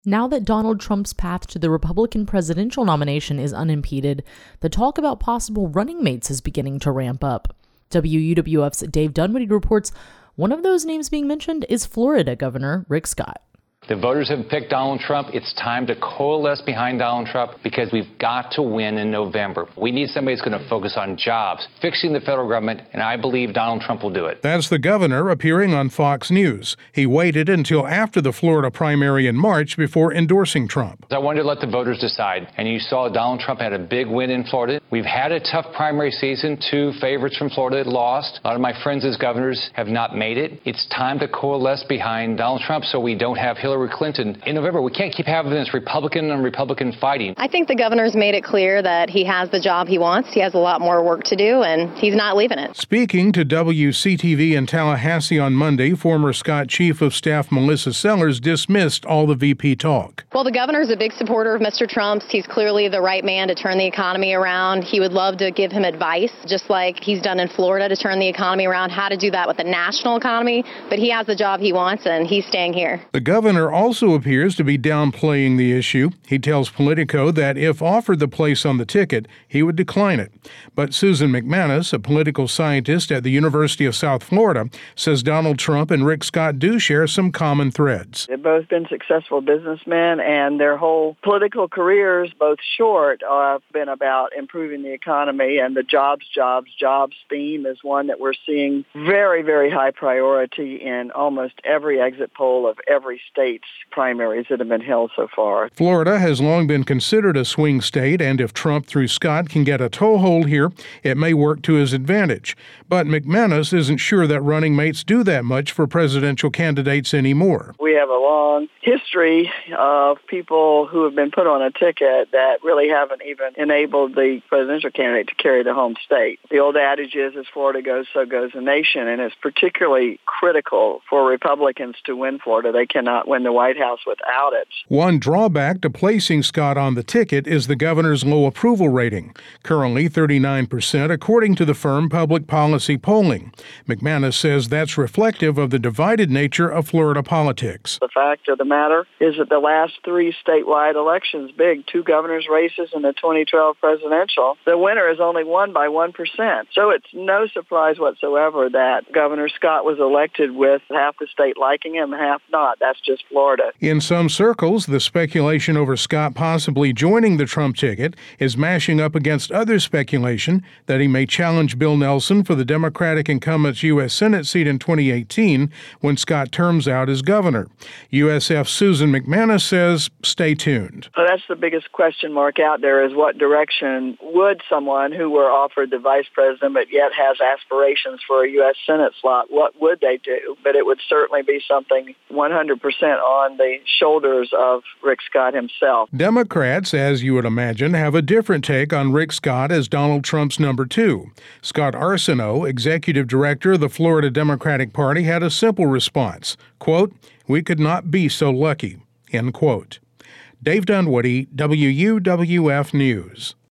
Now that Donald Trump's path to the Republican presidential nomination is unimpeded, the talk about possible running mates is beginning to ramp up. WUWF's Dave Dunwoody reports one of those names being mentioned is Florida Governor Rick Scott. The voters have picked Donald Trump. It's time to coalesce behind Donald Trump because we've got to win in November. We need somebody who's going to focus on jobs, fixing the federal government, and I believe Donald Trump will do it. That's the governor appearing on Fox News. He waited until after the Florida primary in March before endorsing Trump. I wanted to let the voters decide, and you saw Donald Trump had a big win in Florida. We've had a tough primary season. 2 favorites from Florida lost. A lot of my friends as governors have not made it. It's time to coalesce behind Donald Trump so we don't have Hillary Clinton in November. We can't keep having this Republican on Republican fighting. I think the governor's made it clear that he has the job he wants. He has a lot more work to do, and he's not leaving it. Speaking to WCTV in Tallahassee on Monday, former Scott Chief of Staff Melissa Sellers dismissed all the VP talk. Well, the governor's a big supporter of Mr. Trump's. He's clearly the right man to turn the economy around. He would love to give him advice, just like he's done in Florida, to turn the economy around, how to do that with the national economy. But he has the job he wants, and he's staying here. The governor also appears to be downplaying the issue. He tells Politico that if offered the place on the ticket, he would decline it. But Susan McManus, a political scientist at the University of South Florida, says Donald Trump and Rick Scott do share some common threads. They've both been successful businessmen, and their whole political careers, both short, have been about improving the economy, and the jobs theme is one that we're seeing very, very high priority in almost every exit poll of every state's primaries that have been held so far. Florida has long been considered a swing state, and if Trump through Scott can get a toehold here, it may work to his advantage. But McManus isn't sure that running mates do that much for presidential candidates anymore. We have a long history of people who have been put on a ticket that really haven't even enabled the presidential candidate to carry the home state. The old adage is, as Florida goes, so goes the nation, and it's particularly critical for Republicans to win Florida. They cannot win the White House without it. One drawback to placing Scott on the ticket is the governor's low approval rating, currently 39% according to the firm Public Policy Polling. McManus says that's reflective of the divided nature of Florida politics. The fact of the matter is that the last 3 statewide elections, 2 governor's races and the 2012 presidential, the winner is only won by 1%. So it's no surprise whatsoever that Governor Scott was elected with half the state liking him, half not. That's just Florida. In some circles, the speculation over Scott possibly joining the Trump ticket is mashing up against other speculation that he may challenge Bill Nelson for the Democratic incumbent's U.S. Senate seat in 2018 when Scott terms out as governor. USF Susan McManus says, stay tuned. Well, that's the biggest question mark out there, is what direction would someone who were offered the vice president but yet has aspirations for a U.S. Senate slot, what would they do? But it would certainly be something 100% on the shoulders of Rick Scott himself. Democrats, as you would imagine, have a different take on Rick Scott as Donald Trump's number 2. Scott Arsenault, executive director of the Florida Democratic Party, had a simple response, quote, "We could not be so lucky," end quote. Dave Dunwoody, WUWF News.